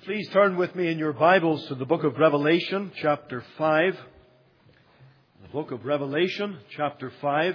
Please turn with me in your Bibles to the book of Revelation, chapter 5. The book of Revelation, chapter 5.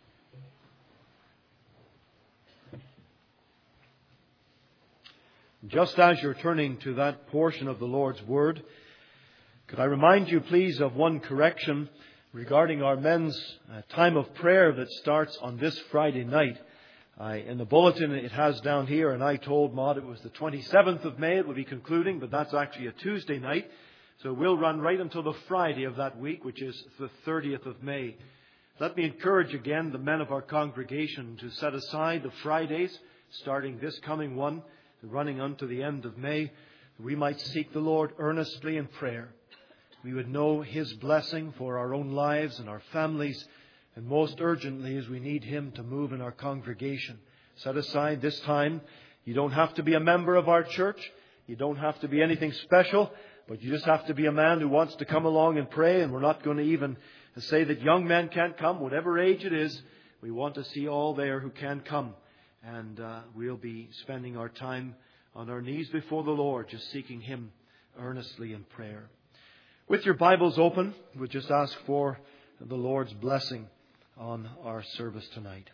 Just as you're turning to that portion of the Lord's Word, could I remind you, please, of one correction regarding our men's time of prayer that starts on this Friday night. In the bulletin it has down here, and I told Maud it was the 27th of May it would be concluding, but that's actually a Tuesday night. So we'll run right until the Friday of that week, which is the 30th of May. Let me encourage again the men of our congregation to set aside the Fridays, starting this coming one, running unto the end of May, that we might seek the Lord earnestly in prayer. We would know His blessing for our own lives and our families, and most urgently as we need Him to move in our congregation. Set aside this time. You don't have to be a member of our church. You don't have to be anything special, but you just have to be a man who wants to come along and pray. And we're not going to even say that young men can't come, whatever age it is. We want to see all there who can come. And we'll be spending our time on our knees before the Lord, just seeking Him earnestly in prayer. With your Bibles open, we'll just ask for the Lord's blessing on our service tonight.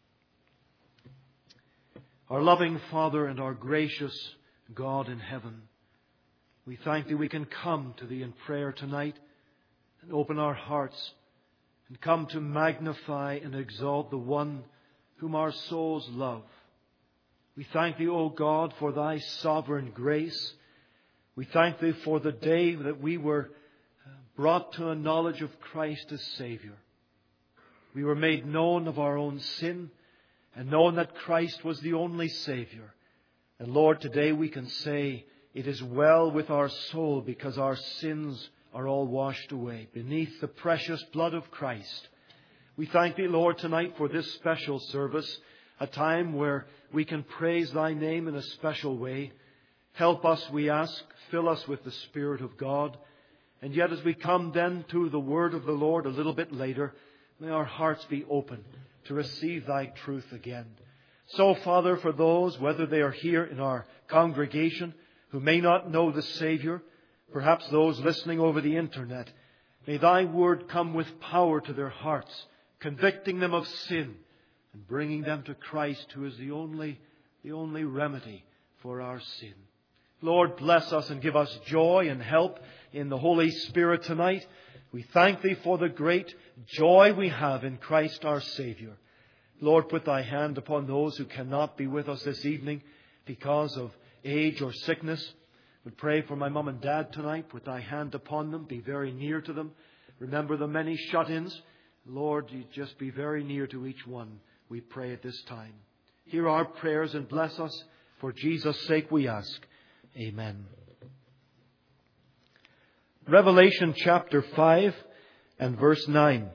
Our loving Father and our gracious God in heaven, we thank Thee we can come to Thee in prayer tonight and open our hearts and come to magnify and exalt the one whom our souls love. We thank Thee, O God, for Thy sovereign grace. We thank Thee for the day that we were brought to a knowledge of Christ as Savior. We were made known of our own sin and known that Christ was the only Savior. And Lord, today we can say it is well with our soul because our sins are all washed away beneath the precious blood of Christ. We thank Thee, Lord, tonight for this special service, a time where we can praise Thy name in a special way. Help us, we ask, fill us with the Spirit of God. And yet as we come then to the Word of the Lord a little bit later, may our hearts be open to receive Thy truth again. So, Father, for those, whether they are here in our congregation, who may not know the Savior, perhaps those listening over the internet, may Thy Word come with power to their hearts, convicting them of sin and bringing them to Christ, who is the only remedy for our sin. Lord, bless us and give us joy and help in the Holy Spirit tonight. We thank Thee for the great joy we have in Christ our Savior. Lord, put Thy hand upon those who cannot be with us this evening because of age or sickness. We pray for my mum and dad tonight. Put Thy hand upon them. Be very near to them. Remember the many shut-ins. Lord, You just be very near to each one, we pray at this time. Hear our prayers and bless us. For Jesus' sake we ask. Amen. Revelation chapter 5 and verse 9.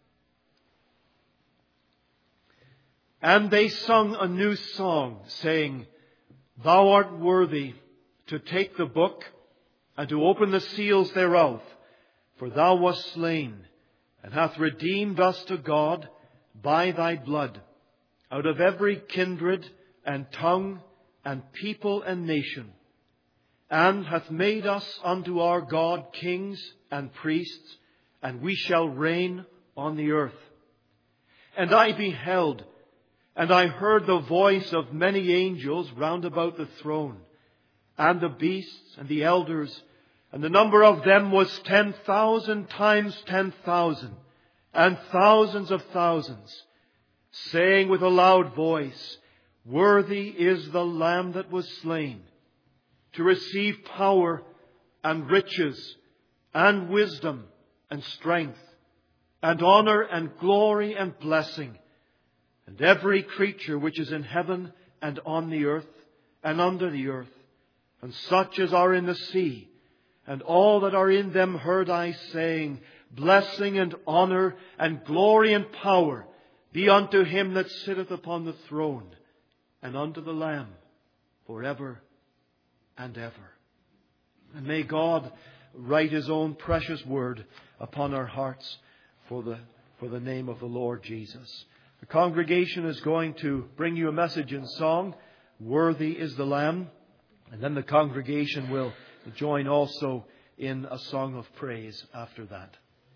And they sung a new song, saying, Thou art worthy to take the book and to open the seals thereof, for Thou wast slain, and hath redeemed us to God by Thy blood, out of every kindred and tongue and people and nation, and hath made us unto our God kings and priests, and we shall reign on the earth. And I beheld, and I heard the voice of many angels round about the throne, and the beasts and the elders, and the number of them was 10,000 times 10,000, and thousands of thousands, saying with a loud voice, Worthy is the Lamb that was slain, to receive power and riches and wisdom and strength and honor and glory and blessing. And every creature which is in heaven and on the earth and under the earth, and such as are in the sea, and all that are in them heard I saying, Blessing and honor and glory and power be unto Him that sitteth upon the throne, and unto the Lamb, forever and ever. And may God write His own precious word upon our hearts for the name of the Lord Jesus. The congregation is going to bring you a message in song, Worthy is the Lamb. And then the congregation will join also in a song of praise after that.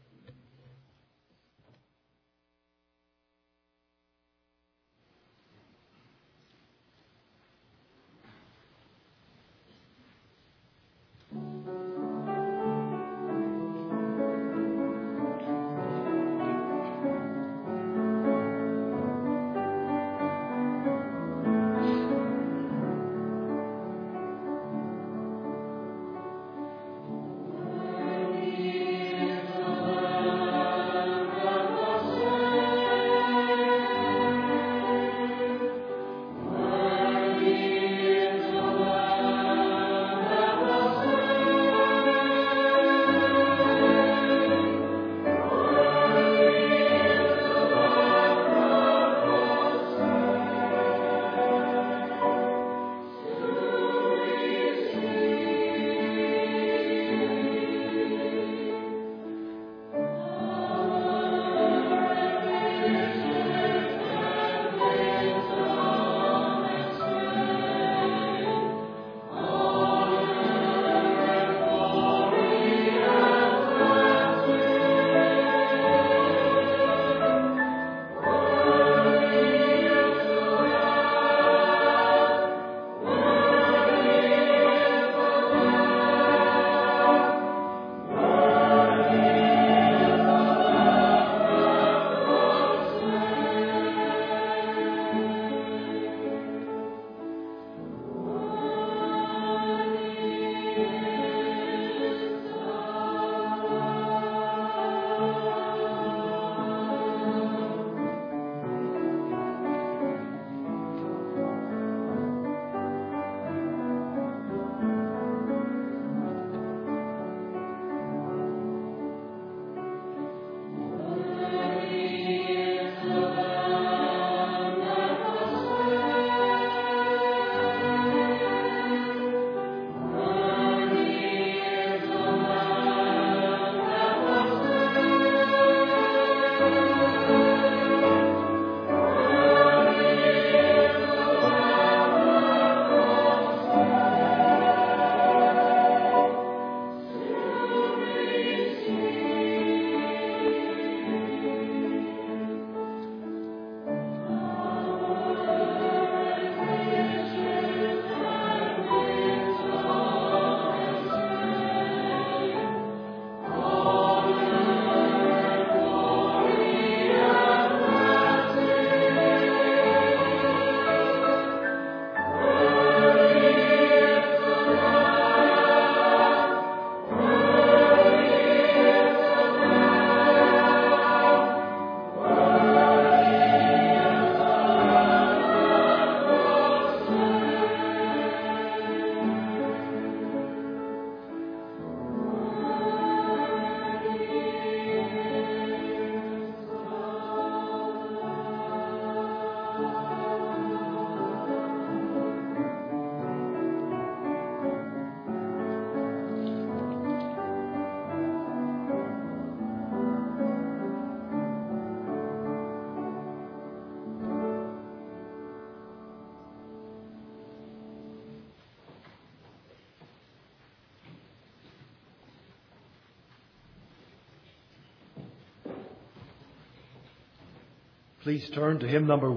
Please turn to hymn number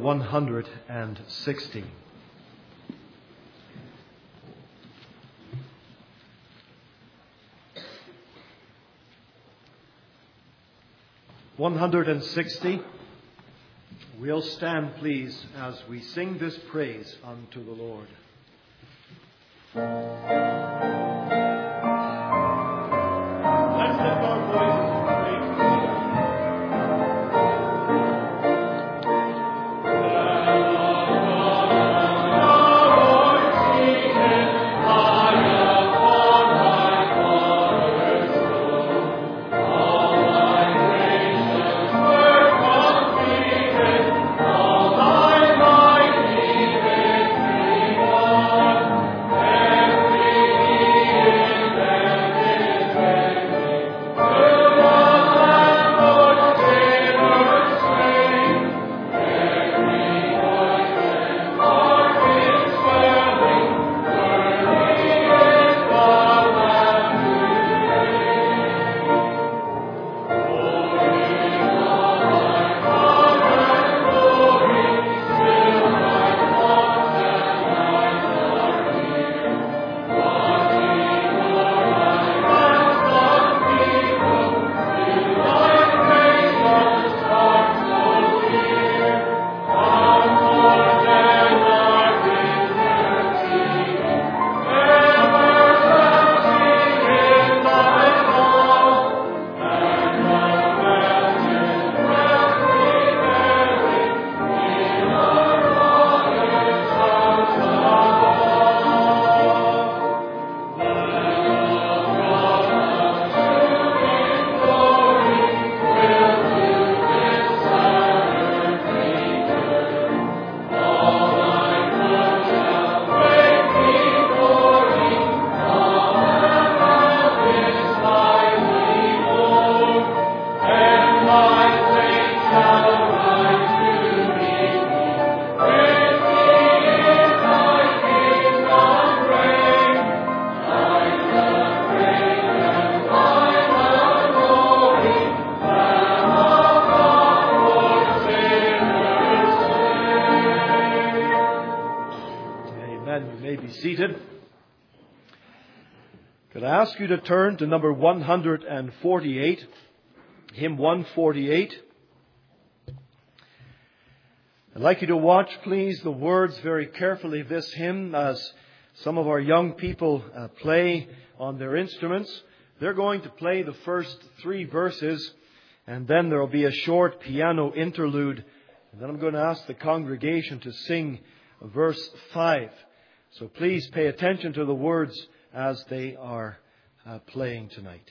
160. We'll stand, please, as we sing this praise unto the Lord. Let's lift our voices in praise together. Amen. Could I ask you to turn to number 148, hymn 148. I'd like you to watch, please, the words very carefully of this hymn as some of our young people play on their instruments. They're going to play the first 3 verses, and then there will be a short piano interlude, and then I'm going to ask the congregation to sing verse 5. So please pay attention to the words as they are playing tonight.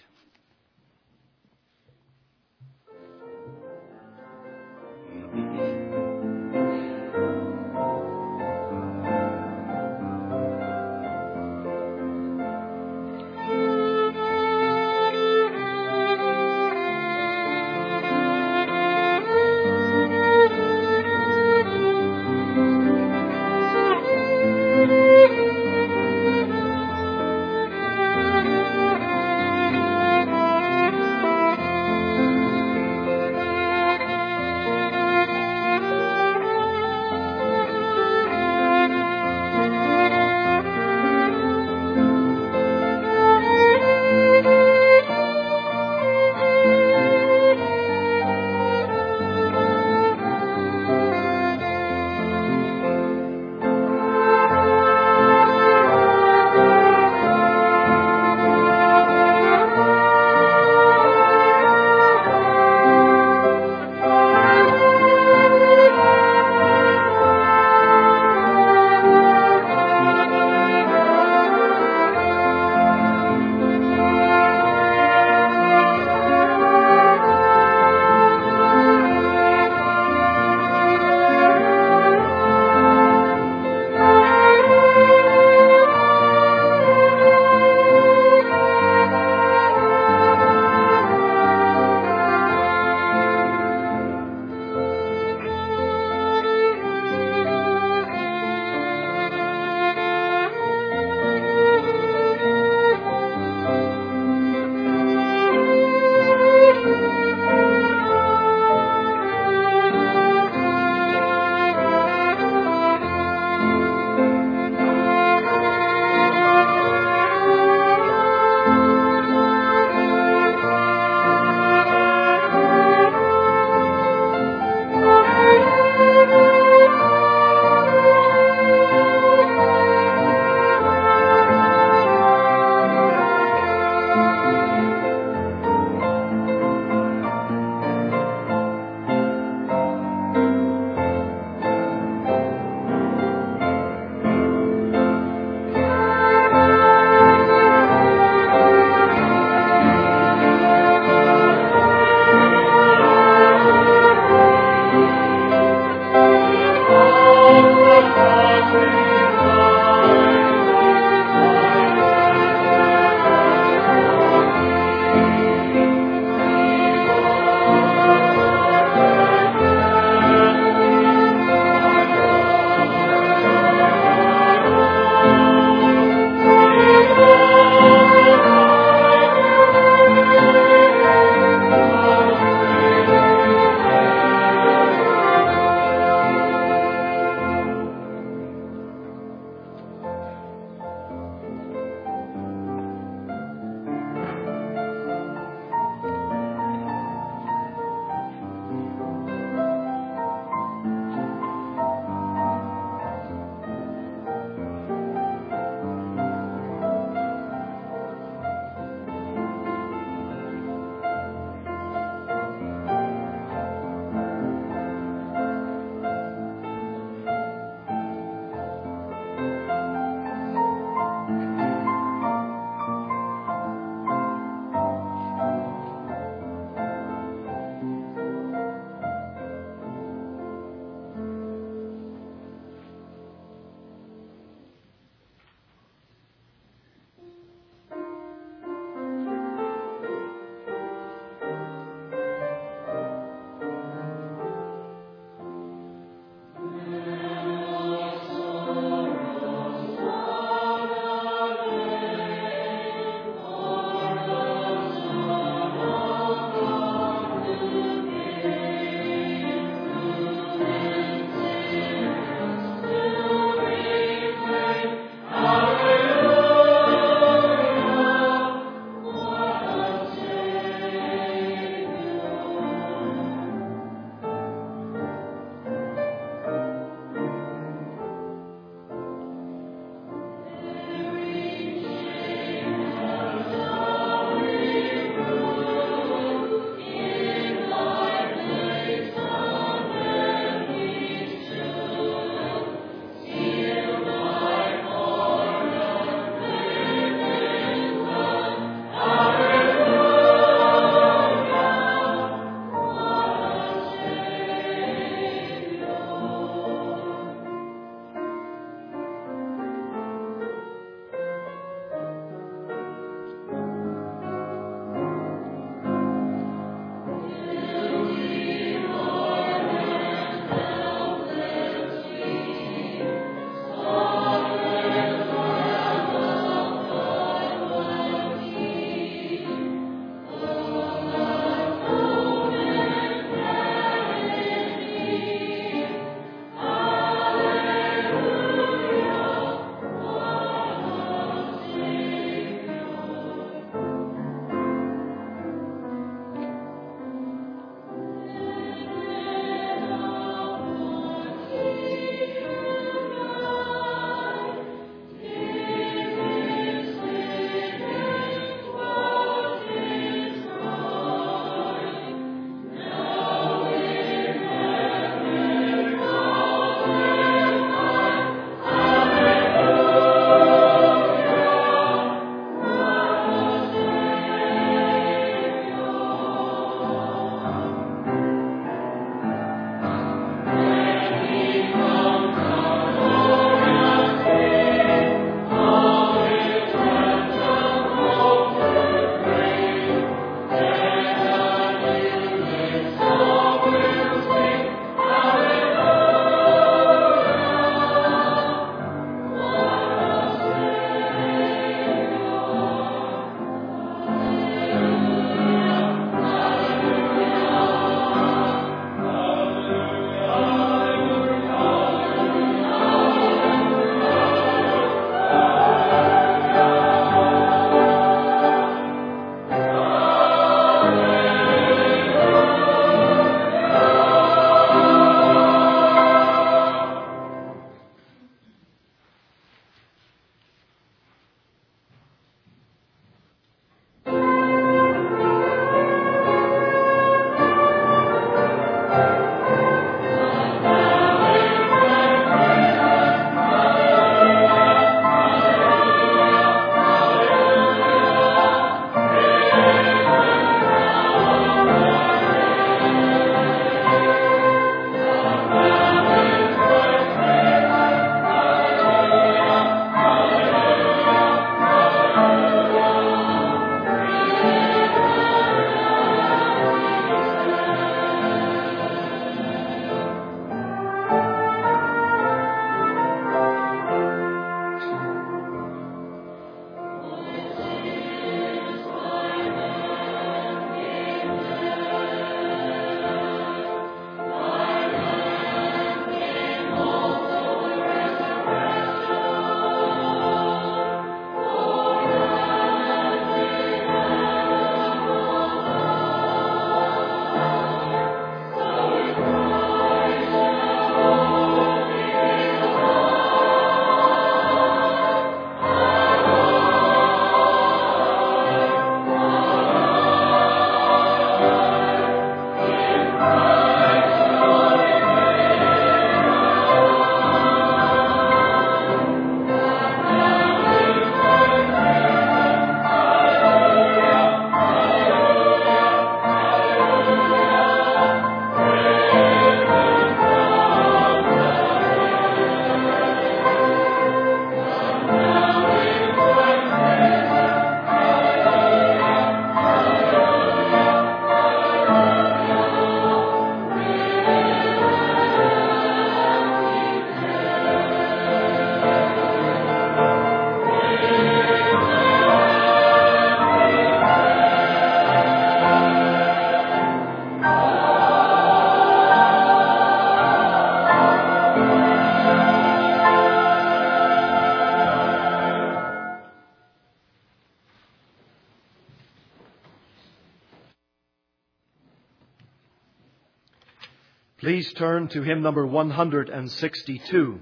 Please turn to hymn number 162.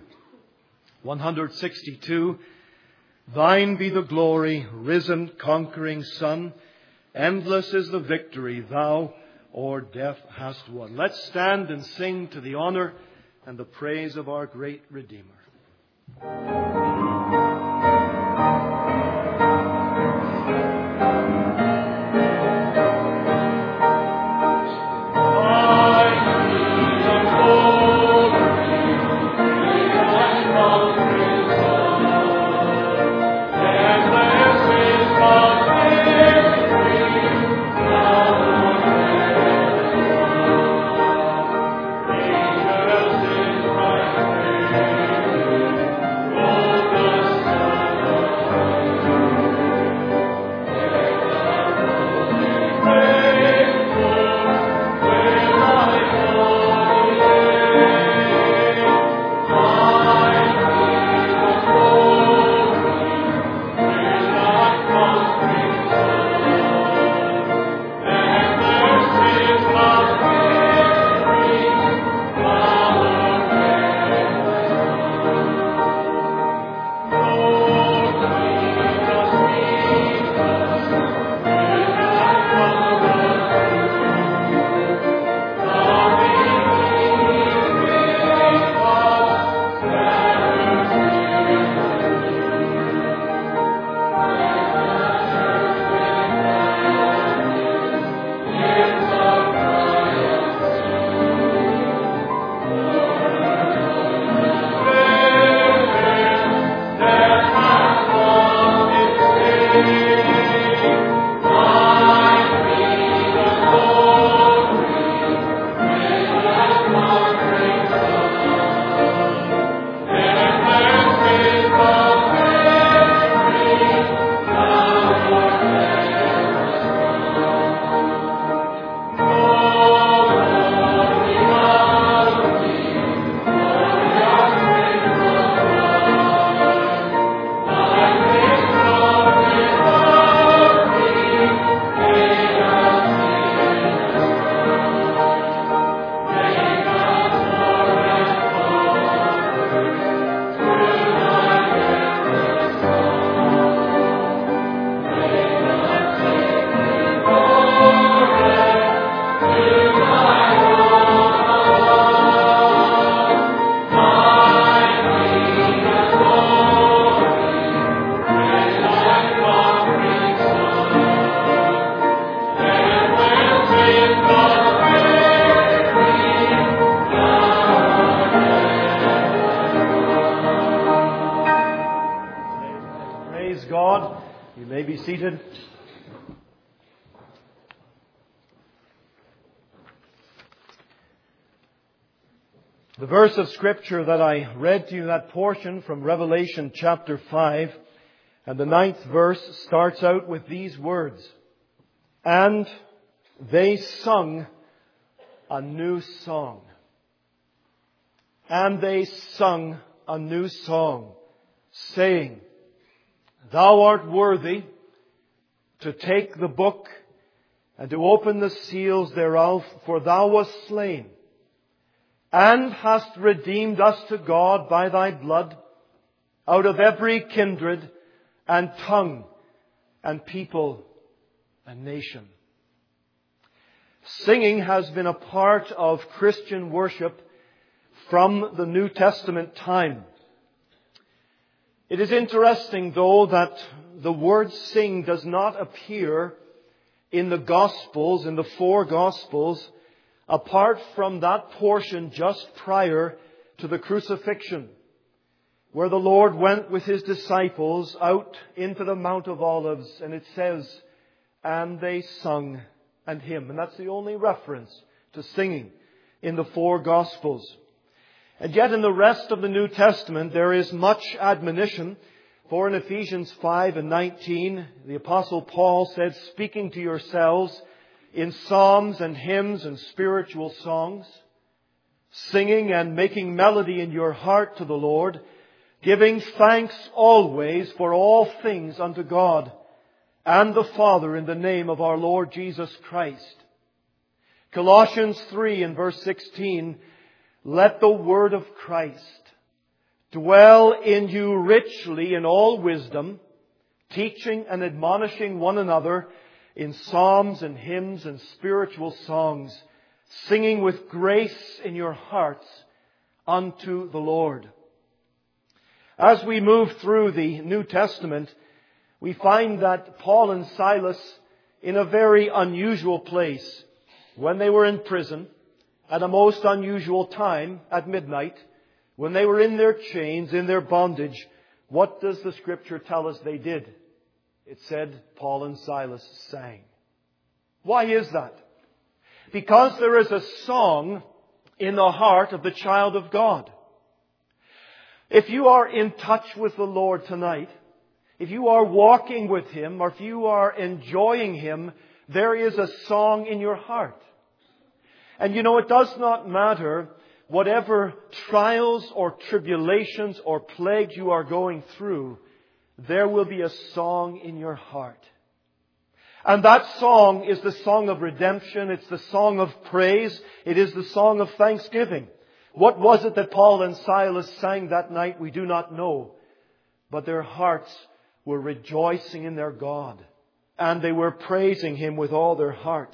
162. Thine be the glory, risen, conquering Son. Endless is the victory thou o'er death hast won. Let's stand and sing to the honor and the praise of our great Redeemer. Seated. The verse of Scripture that I read to you, that portion from Revelation chapter 5, and the 9th verse starts out with these words. And they sung a new song. And they sung a new song, saying, Thou art worthy to take the book and to open the seals thereof, for thou wast slain, and hast redeemed us to God by thy blood, out of every kindred and tongue and people and nation. Singing has been a part of Christian worship from the New Testament time. It is interesting, though, that the word sing does not appear in the Gospels, in the 4 Gospels, apart from that portion just prior to the crucifixion, where the Lord went with His disciples out into the Mount of Olives, and it says, and they sung an hymn. And that's the only reference to singing in the 4 Gospels. And yet in the rest of the New Testament there is much admonition. For in Ephesians 5 and 19, the Apostle Paul said, speaking to yourselves in psalms and hymns and spiritual songs, singing and making melody in your heart to the Lord, giving thanks always for all things unto God and the Father in the name of our Lord Jesus Christ, Colossians 3 and verse 16, let the word of Christ dwell in you richly in all wisdom, teaching and admonishing one another in psalms and hymns and spiritual songs, singing with grace in your hearts unto the Lord. As we move through the New Testament, we find that Paul and Silas, in a very unusual place, when they were in prison, at a most unusual time, at midnight, when they were in their chains, in their bondage, what does the Scripture tell us they did? It said Paul and Silas sang. Why is that? Because there is a song in the heart of the child of God. If you are in touch with the Lord tonight, if you are walking with Him, or if you are enjoying Him, there is a song in your heart. And you know, it does not matter whatever trials or tribulations or plagues you are going through, there will be a song in your heart. And that song is the song of redemption. It's the song of praise. It is the song of thanksgiving. What was it that Paul and Silas sang that night? We do not know. But their hearts were rejoicing in their God. And they were praising Him with all their hearts.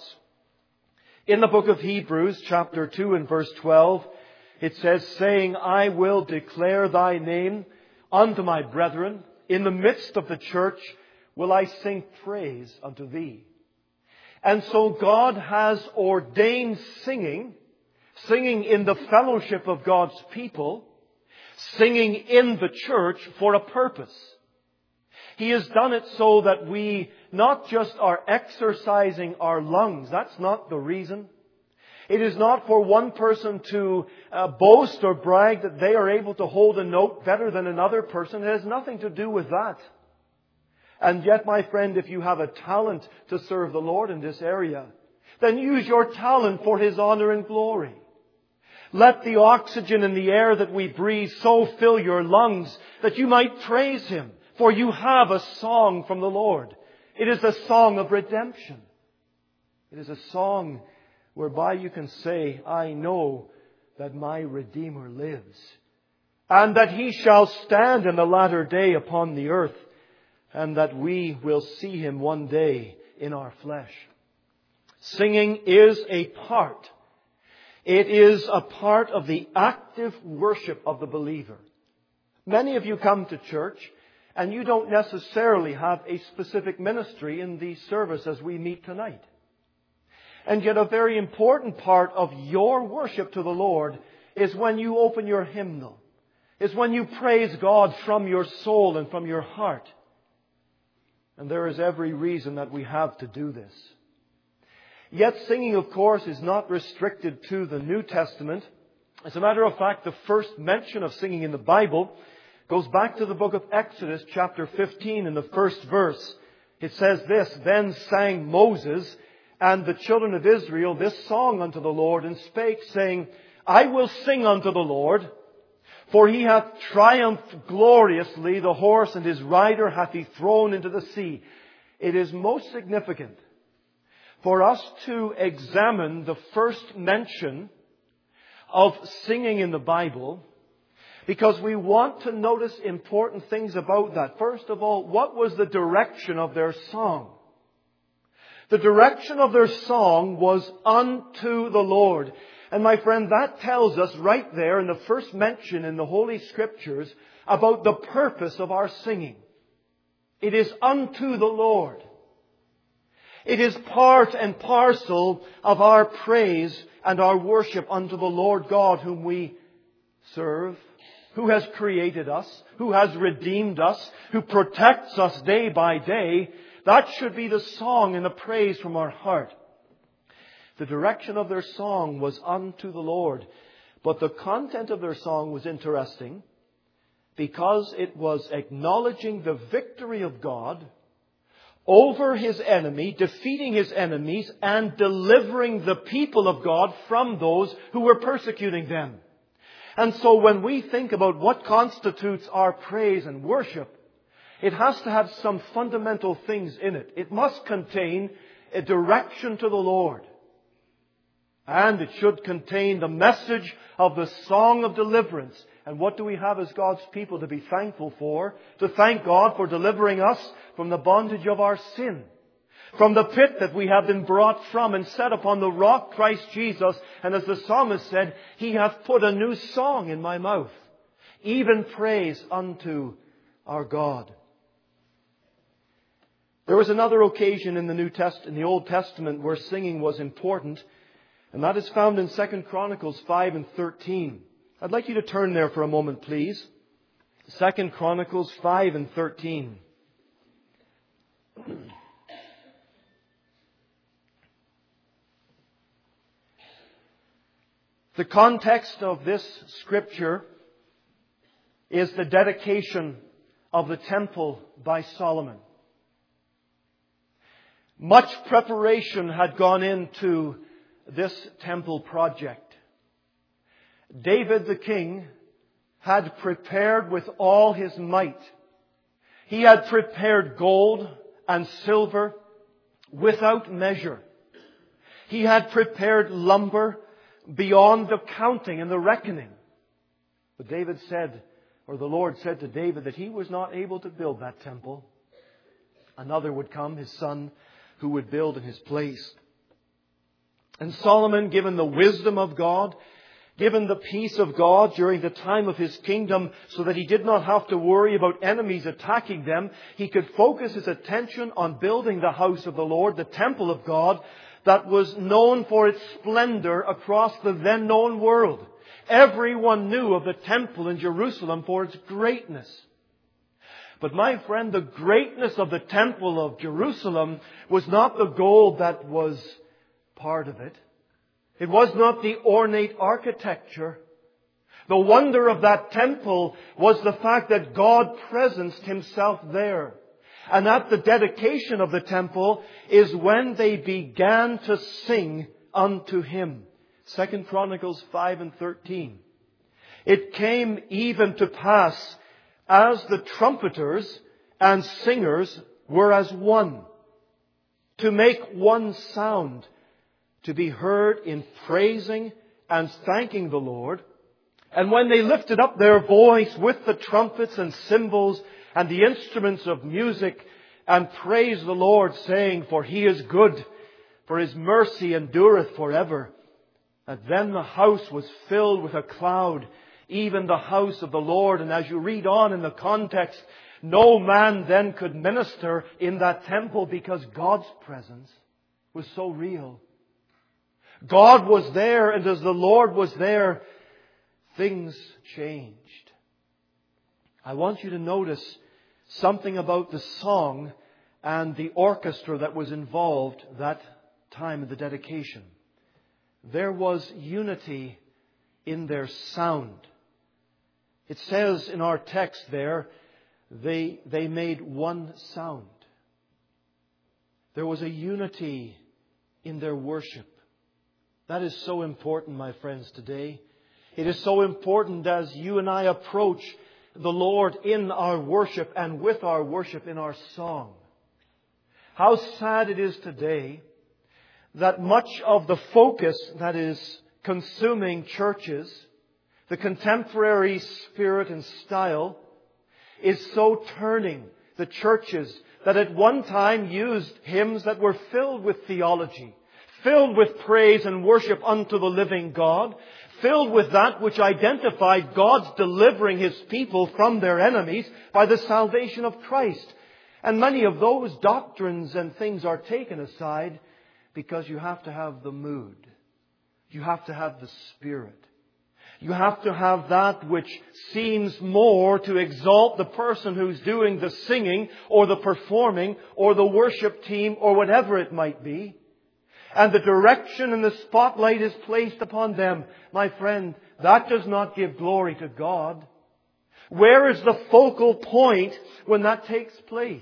In the book of Hebrews, chapter 2 and verse 12, it says, saying, I will declare Thy name unto my brethren. In the midst of the church will I sing praise unto Thee. And so God has ordained singing in the fellowship of God's people, singing in the church for a purpose. He has done it so that we not just are exercising our lungs. That's not the reason. It is not for one person to boast or brag that they are able to hold a note better than another person. It has nothing to do with that. And yet, my friend, if you have a talent to serve the Lord in this area, then use your talent for His honor and glory. Let the oxygen in the air that we breathe so fill your lungs that you might praise Him. For you have a song from the Lord. It is a song of redemption. It is a song whereby you can say, I know that my Redeemer lives, and that He shall stand in the latter day upon the earth, and that we will see Him one day in our flesh. Singing is a part. It is a part of the active worship of the believer. Many of you come to church and you don't necessarily have a specific ministry in the service as we meet tonight. And yet a very important part of your worship to the Lord is when you open your hymnal, is when you praise God from your soul and from your heart. And there is every reason that we have to do this. Yet singing, of course, is not restricted to the New Testament. As a matter of fact, the first mention of singing in the Bible goes back to the book of Exodus, chapter 15, in the first verse. It says this, Then sang Moses and the children of Israel this song unto the Lord, and spake, saying, I will sing unto the Lord, for He hath triumphed gloriously, the horse and his rider hath He thrown into the sea. It is most significant for us to examine the first mention of singing in the Bible, because we want to notice important things about that. First of all, what was the direction of their song? The direction of their song was unto the Lord. And my friend, that tells us right there in the first mention in the Holy Scriptures about the purpose of our singing. It is unto the Lord. It is part and parcel of our praise and our worship unto the Lord God whom we serve, who has created us, who has redeemed us, who protects us day by day. That should be the song and the praise from our heart. The direction of their song was unto the Lord. But the content of their song was interesting because it was acknowledging the victory of God over His enemy, defeating His enemies, and delivering the people of God from those who were persecuting them. And so when we think about what constitutes our praise and worship, it has to have some fundamental things in it. It must contain a direction to the Lord. And it should contain the message of the song of deliverance. And what do we have as God's people to be thankful for? To thank God for delivering us from the bondage of our sin. From the pit that we have been brought from and set upon the rock, Christ Jesus. And as the psalmist said, He hath put a new song in my mouth, even praise unto our God. There was another occasion in the Old Testament where singing was important, and that is found in 2 Chronicles 5 and 13. I'd like you to turn there for a moment, please. 2 Chronicles 5 and 13. The context of this scripture is the dedication of the temple by Solomon. Much preparation had gone into this temple project. David the king had prepared with all his might. He had prepared gold and silver without measure. He had prepared lumber beyond the counting and the reckoning. But David said, or the Lord said to David, that he was not able to build that temple. Another would come, his son, who would build in his place. And Solomon, given the wisdom of God, given the peace of God during the time of his kingdom, so that he did not have to worry about enemies attacking them, he could focus his attention on building the house of the Lord, the temple of God, that was known for its splendor across the then known world. Everyone knew of the temple in Jerusalem for its greatness. But my friend, the greatness of the temple of Jerusalem was not the gold that was part of it. It was not the ornate architecture. The wonder of that temple was the fact that God presenced Himself there. And at the dedication of the temple is when they began to sing unto Him. 2 Chronicles 5 and 13. It came even to pass as the trumpeters and singers were as one, to make one sound, to be heard in praising and thanking the Lord. And when they lifted up their voice with the trumpets and cymbals and the instruments of music, and praised the Lord, saying, For He is good, for His mercy endureth forever. And then the house was filled with a cloud, even the house of the Lord. And as you read on in the context, no man then could minister in that temple because God's presence was so real. God was there, and as the Lord was there, things changed. I want you to notice something about the song and the orchestra that was involved that time of the dedication. There was unity in their sound. It says in our text there, they made one sound. There was a unity in their worship. That is so important, my friends, today. It is so important as you and I approach the Lord in our worship and with our worship in our song. How sad it is today that much of the focus that is consuming churches, the contemporary spirit and style, is so turning the churches that at one time used hymns that were filled with theology, filled with praise and worship unto the living God, filled with that which identified God's delivering His people from their enemies by the salvation of Christ. And many of those doctrines and things are taken aside because you have to have the mood. You have to have the spirit. You have to have that which seems more to exalt the person who's doing the singing or the performing or the worship team or whatever it might be. And the direction and the spotlight is placed upon them. My friend, that does not give glory to God. Where is the focal point when that takes place?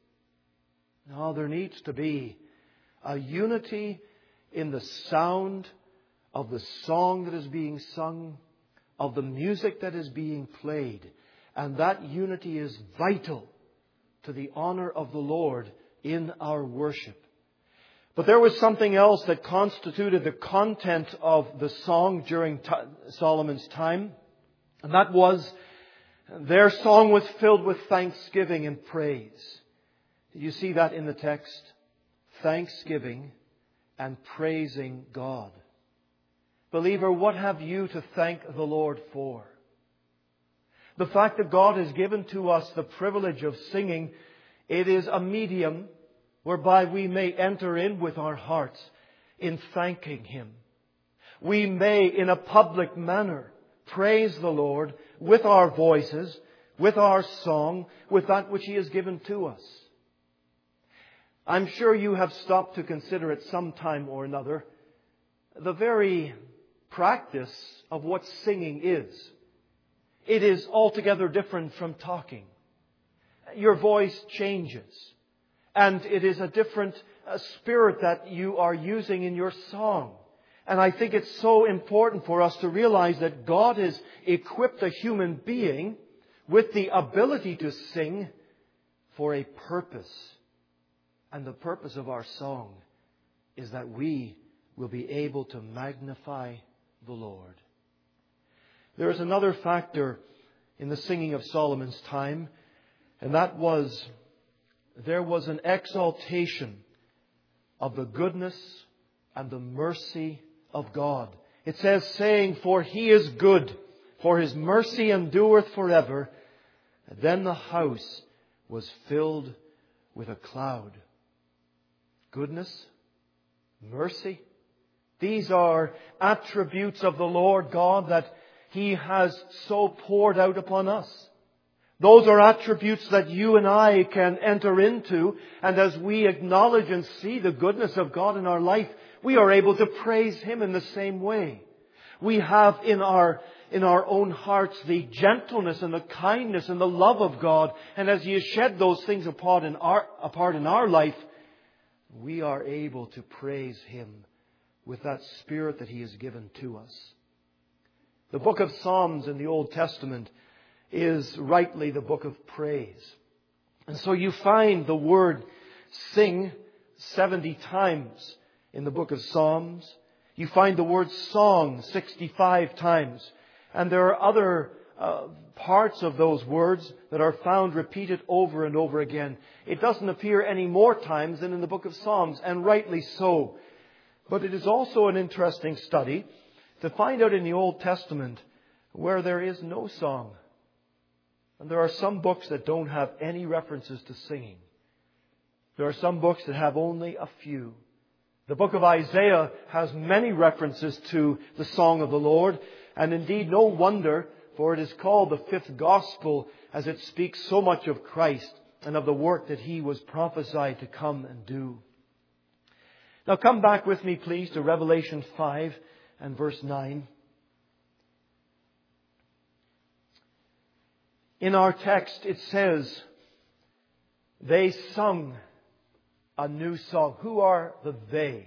No, there needs to be a unity in the sound of the song that is being sung, of the music that is being played. And that unity is vital to the honor of the Lord in our worship. But there was something else that constituted the content of the song during Solomon's time. And that was their song was filled with thanksgiving and praise. Did you see that in the text? Thanksgiving and praising God. Believer, what have you to thank the Lord for? The fact that God has given to us the privilege of singing, it is a medium whereby we may enter in with our hearts in thanking Him. We may, in a public manner, praise the Lord with our voices, with our song, with that which He has given to us. I'm sure you have stopped to consider at some time or another the very practice of what singing is. It is altogether different from talking. Your voice changes. And it is a different spirit that you are using in your song. And I think it's so important for us to realize that God has equipped a human being with the ability to sing for a purpose. And the purpose of our song is that we will be able to magnify the Lord. There is another factor in the singing of Solomon's time, and that was there was an exaltation of the goodness and the mercy of God. It says, saying, "For He is good, for His mercy endureth forever." And then the house was filled with a cloud. Goodness, mercy. These are attributes of the Lord God that He has so poured out upon us. Those are attributes that you and I can enter into. And as we acknowledge and see the goodness of God in our life, we are able to praise Him in the same way. We have in our own hearts the gentleness and the kindness and the love of God. And as He has shed those things apart in our life, we are able to praise Him with that Spirit that He has given to us. The book of Psalms in the Old Testament is rightly the book of praise. And so you find the word sing 70 times in the book of Psalms. You find the word song 65 times. And there are other parts of those words that are found repeated over and over again. It doesn't appear any more times than in the book of Psalms, and rightly so. But it is also an interesting study to find out in the Old Testament where there is no song. And there are some books that don't have any references to singing. There are some books that have only a few. The book of Isaiah has many references to the song of the Lord. And indeed, no wonder, for it is called the fifth gospel, as it speaks so much of Christ and of the work that He was prophesied to come and do. Now come back with me, please, to Revelation 5 and verse 9. In our text it says, they sung a new song. Who are the they?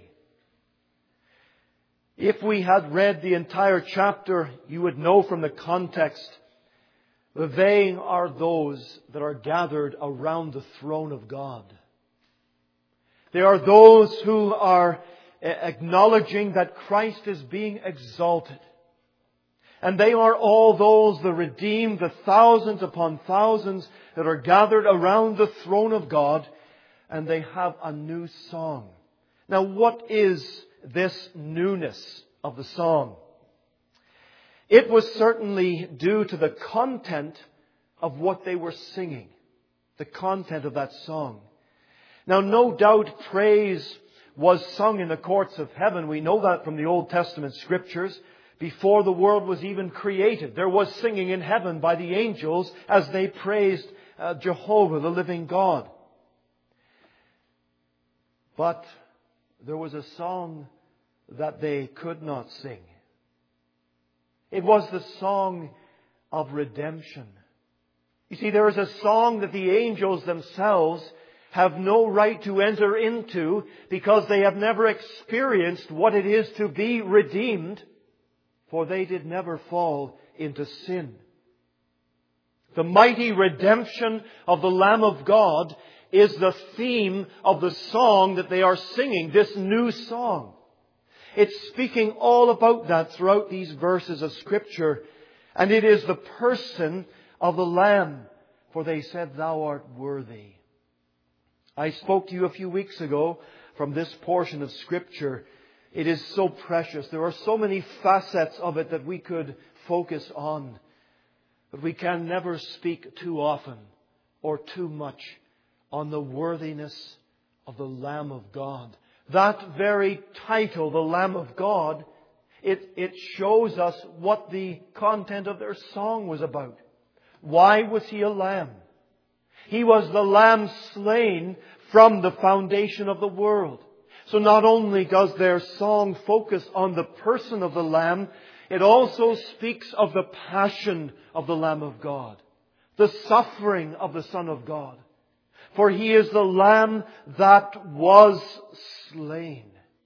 If we had read the entire chapter, you would know from the context, the they are those that are gathered around the throne of God. They are those who are acknowledging that Christ is being exalted. And they are all those, the redeemed, the thousands upon thousands that are gathered around the throne of God. And they have a new song. Now, what is this newness of the song? It was certainly due to the content of what they were singing. The content of that song. Now, no doubt praise was sung in the courts of heaven. We know that from the Old Testament scriptures. Before the world was even created, there was singing in heaven by the angels as they praised Jehovah, the living God. But there was a song that they could not sing. It was the song of redemption. You see, there is a song that the angels themselves have no right to enter into because they have never experienced what it is to be redeemed, for they did never fall into sin. The mighty redemption of the Lamb of God is the theme of the song that they are singing, this new song. It's speaking all about that throughout these verses of Scripture. And it is the person of the Lamb. For they said, Thou art worthy. I spoke to you a few weeks ago from this portion of Scripture. It is so precious. There are so many facets of it that we could focus on. But we can never speak too often or too much on the worthiness of the Lamb of God. That very title, the Lamb of God, it shows us what the content of their song was about. Why was He a lamb? He was the Lamb slain from the foundation of the world. So not only does their song focus on the person of the Lamb, it also speaks of the passion of the Lamb of God, the suffering of the Son of God. For He is the Lamb that was slain.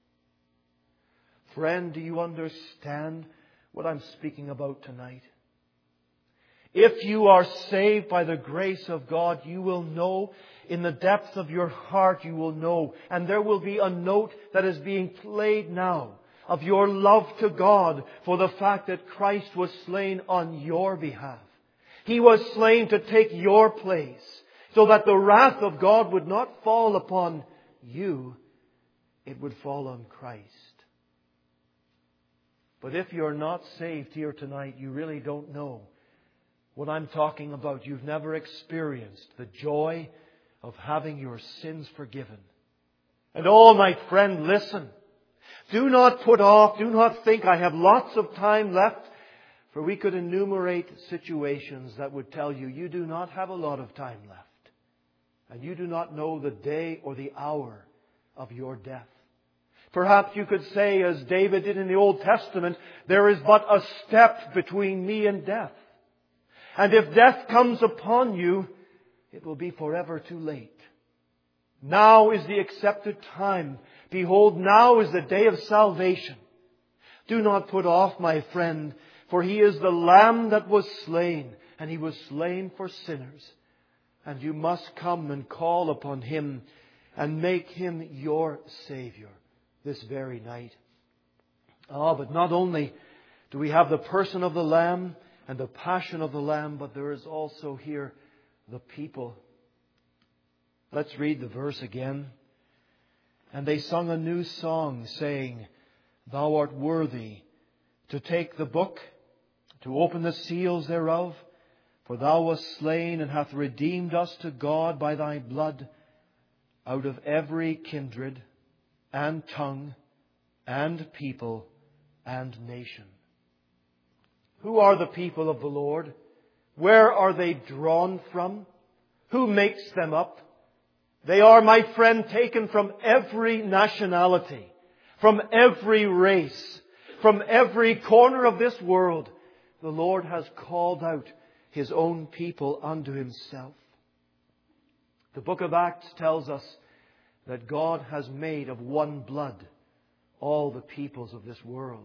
Friend, do you understand what I'm speaking about tonight? If you are saved by the grace of God, you will know in the depths of your heart, you will know. And there will be a note that is being played now of your love to God for the fact that Christ was slain on your behalf. He was slain to take your place so that the wrath of God would not fall upon you. It would fall on Christ. But if you're not saved here tonight, you really don't know what I'm talking about. You've never experienced the joy of having your sins forgiven. And oh, my friend, listen. Do not put off, do not think I have lots of time left. For we could enumerate situations that would tell you, you do not have a lot of time left. And you do not know the day or the hour of your death. Perhaps you could say, as David did in the Old Testament, there is but a step between me and death. And if death comes upon you, it will be forever too late. Now is the accepted time. Behold, now is the day of salvation. Do not put off, my friend, for He is the Lamb that was slain, and He was slain for sinners. And you must come and call upon Him and make Him your Savior this very night. But not only do we have the person of the Lamb and the passion of the Lamb, but there is also here the people. Let's read the verse again. And they sung a new song, saying, Thou art worthy to take the book, to open the seals thereof, for Thou wast slain and hath redeemed us to God by Thy blood out of every kindred and tongue and people and nation. Who are the people of the Lord? Where are they drawn from? Who makes them up? They are, my friend, taken from every nationality, from every race, from every corner of this world. The Lord has called out His own people unto Himself. The book of Acts tells us that God has made of one blood all the peoples of this world.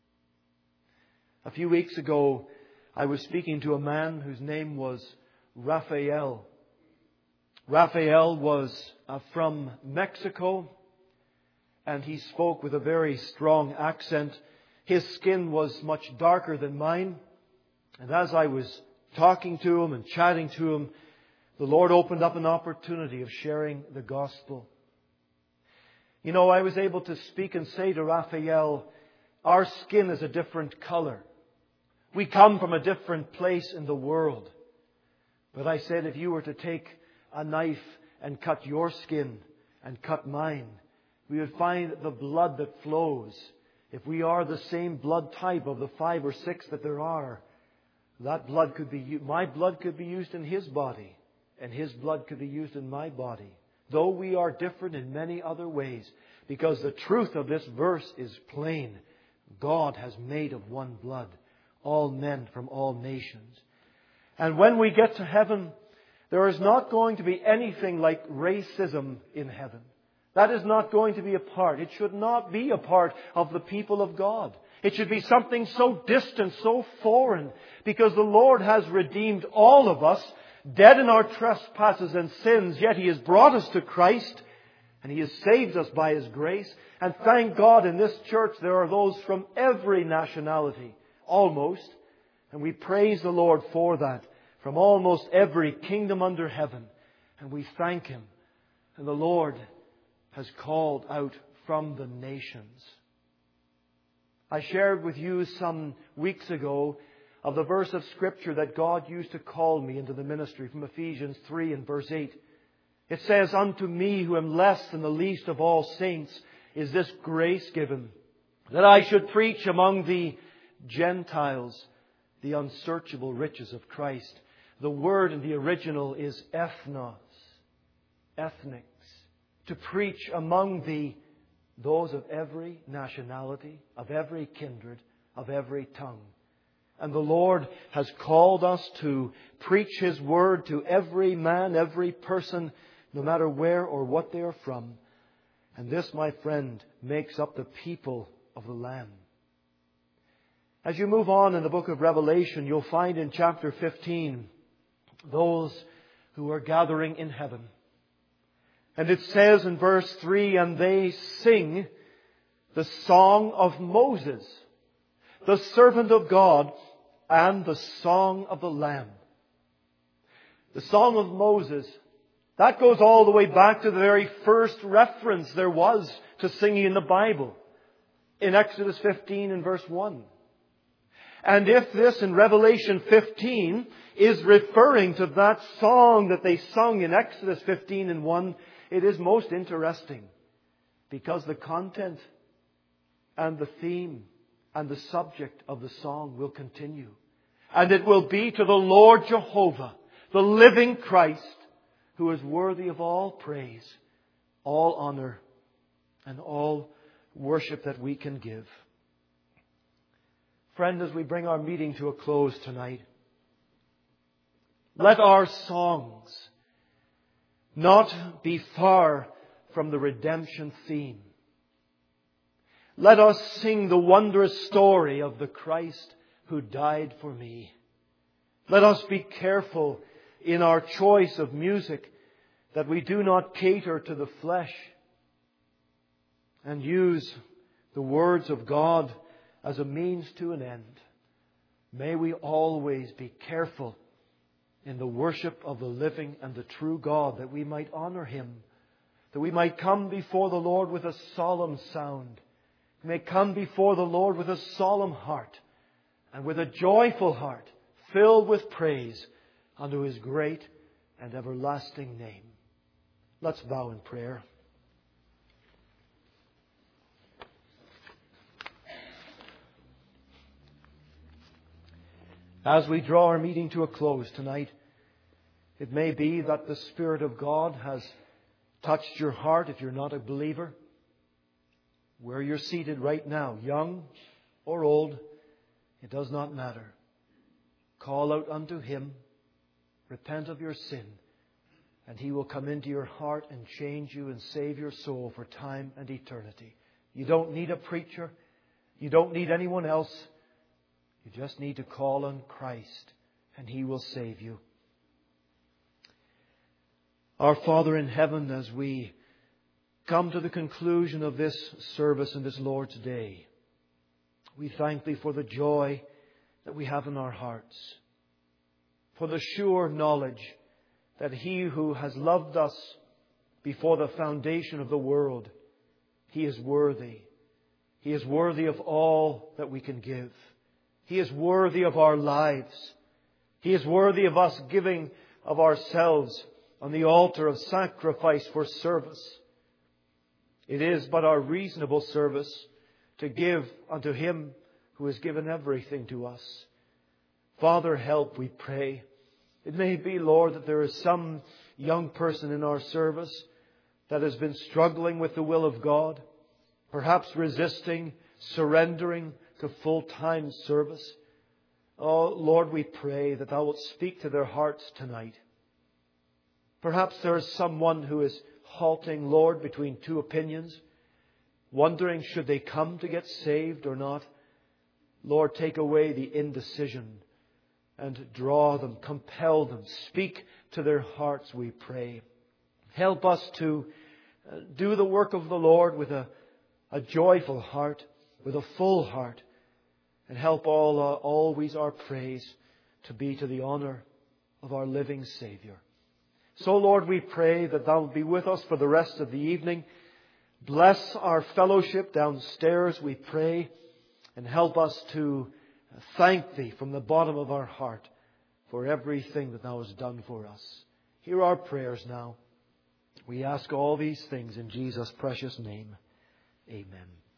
A few weeks ago, I was speaking to a man whose name was Raphael. Raphael was from Mexico, and he spoke with a very strong accent. His skin was much darker than mine. And as I was talking to him and chatting to him, the Lord opened up an opportunity of sharing the gospel. You know, I was able to speak and say to Raphael, our skin is a different color. We come from a different place in the world. But I said, if you were to take a knife and cut your skin and cut mine, we would find that the blood that flows, if we are the same blood type of the 5 or 6 that there are, that blood could be, my blood could be used in his body, and his blood could be used in my body. Though we are different in many other ways, because the truth of this verse is plain. God has made of one blood all men from all nations. And when we get to heaven, there is not going to be anything like racism in heaven. That is not going to be a part. It should not be a part of the people of God. It should be something so distant, so foreign, because the Lord has redeemed all of us dead in our trespasses and sins, yet He has brought us to Christ, and He has saved us by His grace. And thank God, in this church there are those from every nationality, almost, and we praise the Lord for that, from almost every kingdom under heaven. And we thank Him. And the Lord has called out from the nations. I shared with you some weeks ago of the verse of Scripture that God used to call me into the ministry from Ephesians 3 and verse 8. It says, "Unto me who am less than the least of all saints is this grace given, that I should preach among the Gentiles the unsearchable riches of Christ." The word in the original is ethnos, ethnics. To preach among those of every nationality, of every kindred, of every tongue. And the Lord has called us to preach His word to every man, every person, no matter where or what they are from. And this, my friend, makes up the people of the Lamb. As you move on in the book of Revelation, you'll find in chapter 15 those who are gathering in heaven. And it says in verse 3, "And they sing the song of Moses, the servant of God, and the song of the Lamb." The song of Moses, that goes all the way back to the very first reference there was to singing in the Bible, in Exodus 15 and verse 1. And if this in Revelation 15 is referring to that song that they sung in Exodus 15 and 1, it is most interesting, because the content and the theme and the subject of the song will continue. And it will be to the Lord Jehovah, the living Christ, who is worthy of all praise, all honor, and all worship that we can give. Friend, as we bring our meeting to a close tonight, let our songs not be far from the redemption theme. Let us sing the wondrous story of the Christ who died for me. Let us be careful in our choice of music that we do not cater to the flesh and use the words of God as a means to an end. May we always be careful in the worship of the living and the true God, that we might honor Him, that we might come before the Lord with a solemn sound. We may come before the Lord with a solemn heart and with a joyful heart, filled with praise unto His great and everlasting name. Let's bow in prayer. As we draw our meeting to a close tonight, it may be that the Spirit of God has touched your heart if you're not a believer. Where you're seated right now, young or old, it does not matter. Call out unto Him, repent of your sin, and He will come into your heart and change you and save your soul for time and eternity. You don't need a preacher. You don't need anyone else. You just need to call on Christ, and He will save you. Our Father in heaven, as we come to the conclusion of this service and this Lord's Day, we thank Thee for the joy that we have in our hearts, for the sure knowledge that He who has loved us before the foundation of the world, He is worthy. He is worthy of all that we can give. He is worthy of our lives. He is worthy of us giving of ourselves on the altar of sacrifice for service. It is but our reasonable service to give unto Him who has given everything to us. Father, help, we pray. It may be, Lord, that there is some young person in our service that has been struggling with the will of God, perhaps resisting, surrendering to full-time service. Oh, Lord, we pray that Thou wilt speak to their hearts tonight. Perhaps there is someone who is halting, Lord, between two opinions, wondering should they come to get saved or not. Lord, take away the indecision and draw them, compel them, speak to their hearts, we pray. Help us to do the work of the Lord with a joyful heart, with a full heart, and help always our praise to be to the honour of our living Saviour. So, Lord, we pray that Thou will be with us for the rest of the evening. Bless our fellowship downstairs, we pray, and help us to thank Thee from the bottom of our heart for everything that Thou hast done for us. Hear our prayers now. We ask all these things in Jesus' precious name. Amen.